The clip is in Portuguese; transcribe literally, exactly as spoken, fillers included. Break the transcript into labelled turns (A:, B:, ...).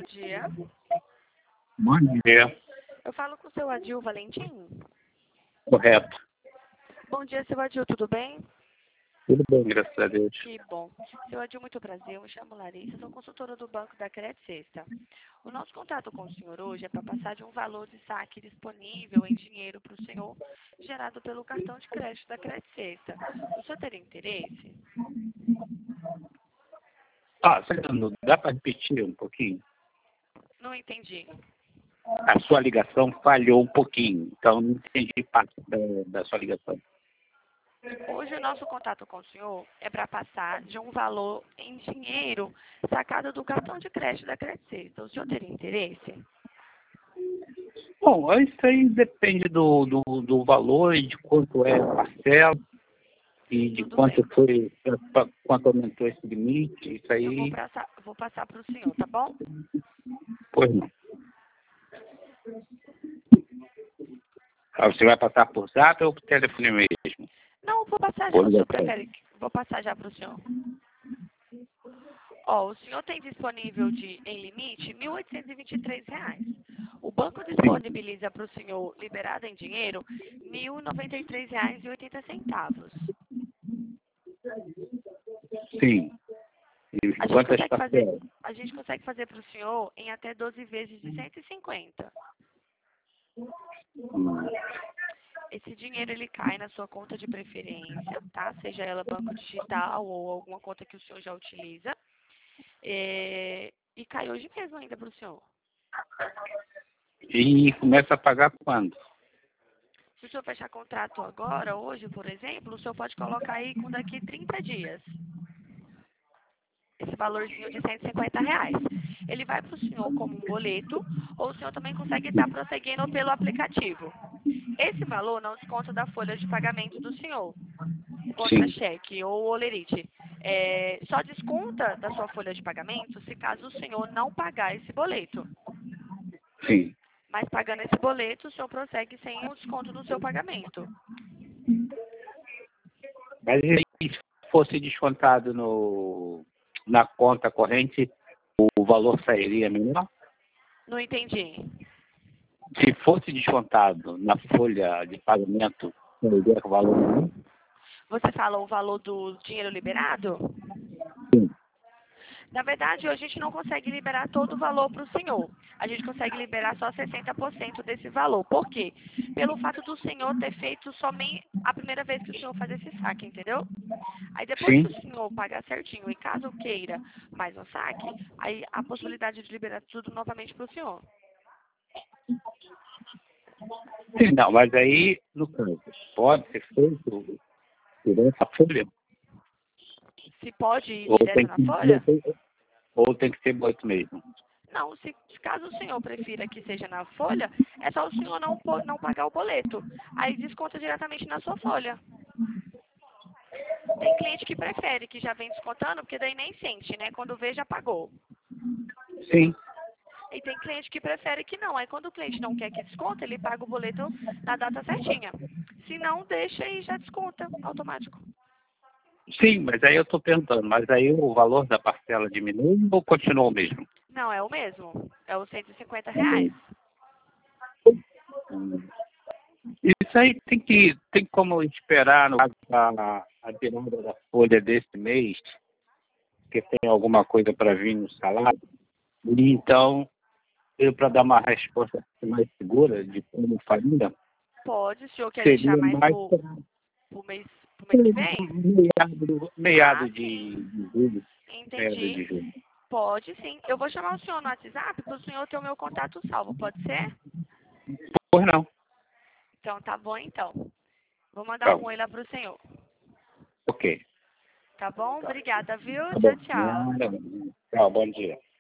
A: dia.
B: Bom dia.
A: Eu falo com o seu Adil Valentim.
B: Correto.
A: Bom dia, seu Adil, tudo bem?
B: Tudo bem, graças a Deus.
A: Que bom. Seu Adil, muito prazer. Eu me chamo Larissa, sou consultora do Banco da Credit Sexta. O nosso contato com o senhor hoje é para passar de um valor de saque disponível em dinheiro para o senhor, gerado pelo cartão de crédito da Credit Sexta. O senhor teria interesse?
B: Ah, Fernando, dá para repetir um pouquinho?
A: Não entendi.
B: A sua ligação falhou um pouquinho, então não entendi parte da, da sua ligação.
A: Hoje o nosso contato com o senhor é para passar de um valor em dinheiro sacado do cartão de crédito da Credit Sexta. O senhor teria interesse?
B: Bom, isso aí depende do, do, do valor e de quanto é a parcela e de
A: Tudo
B: quanto
A: bem.
B: foi, quanto aumentou esse limite. Isso
A: Eu vou
B: aí,
A: passar, vou passar para o senhor, tá bom?
B: pois não. Ah, você vai passar por zap ou por telefone mesmo?
A: Não, vou passar já.
B: Por
A: O senhor
B: ligação.
A: prefere? que- Vou passar já para o senhor. Ó, o senhor tem disponível de, em limite, mil oitocentos e vinte e três reais. O banco disponibiliza para o senhor, liberado em dinheiro, mil e noventa e três reais e oitenta centavos.
B: Sim. E
A: A gente
B: quantas
A: consegue fazer,
B: parcelas?
A: a gente consegue fazer para o senhor em até doze vezes de cento e cinquenta.
B: Hum.
A: Esse dinheiro ele cai na sua conta de preferência, tá? Seja ela banco digital ou alguma conta que o senhor já utiliza. É, e cai hoje mesmo ainda para o senhor.
B: E começa a pagar quando?
A: Se o senhor fechar contrato agora, hoje, por exemplo, o senhor pode colocar aí com daqui trinta dias. Esse valorzinho de cento e cinquenta reais. Ele vai para o senhor como um boleto, ou o senhor também consegue estar prosseguindo pelo aplicativo. Esse valor não desconta da folha de pagamento do senhor,
B: Sim,
A: contra-cheque ou olerite. É, só desconta da sua folha de pagamento se caso o senhor não pagar esse boleto.
B: sim.
A: Mas pagando esse boleto, o senhor prossegue sem o desconto no seu pagamento.
B: Mas e se fosse descontado no, na conta corrente, o valor sairia menor?
A: Não entendi.
B: Se fosse descontado na folha de pagamento, sairia o valor menor?
A: Você fala o valor do dinheiro liberado?
B: Sim.
A: Na verdade, a gente não consegue liberar todo o valor para o senhor. A gente consegue liberar só sessenta por cento desse valor. Por quê? Pelo fato do senhor ter feito somente a primeira vez que o senhor faz esse saque, entendeu? Aí depois que
B: Sim?
A: o senhor pagar certinho e caso queira mais um saque, aí a possibilidade de liberar tudo novamente para o senhor.
B: Sim, não, mas aí, no caso, pode ser feito por essa folha?
A: Se pode ir
B: Ou
A: direto
B: tem
A: na
B: que,
A: folha?
B: ou tem que ser boleto mesmo?
A: Não, se caso o senhor prefira que seja na folha, é só o senhor não, po- não pagar o boleto. Aí desconta diretamente na sua folha. Tem cliente que prefere, que já vem descontando, porque daí nem sente, né? Quando vê, já pagou.
B: Sim.
A: E tem cliente que prefere que não. Aí quando o cliente não quer que desconta, ele paga o boleto na data certinha. Se não, deixa e já desconta automático.
B: Sim, mas aí eu estou perguntando, mas aí o valor da parcela diminui ou continua o mesmo?
A: Não, é o mesmo. É os cento e cinquenta reais.
B: Hum. Isso aí tem que tem como esperar no caso a, a virada da folha desse mês, que tem alguma coisa para vir no salário. E então, eu para dar uma resposta mais segura de como faria,
A: Pode, o senhor quer deixar
B: seria
A: mais
B: mais
A: pro, pro mês, pro mês que vem?
B: meado,
A: Ah,
B: meado de,
A: sim.
B: de julho. Meado
A: Entendi.
B: de julho.
A: Pode, sim. Eu vou chamar o senhor no WhatsApp para o senhor ter o meu contato salvo. Pode ser?
B: Pois não.
A: Então, tá bom, então. Vou mandar um
B: Então,
A: oi lá pro senhor.
B: ok.
A: Tá bom? Obrigada, viu?
B: Tá
A: Tchau,
B: bom.
A: tchau.
B: Nada. Tchau, bom dia.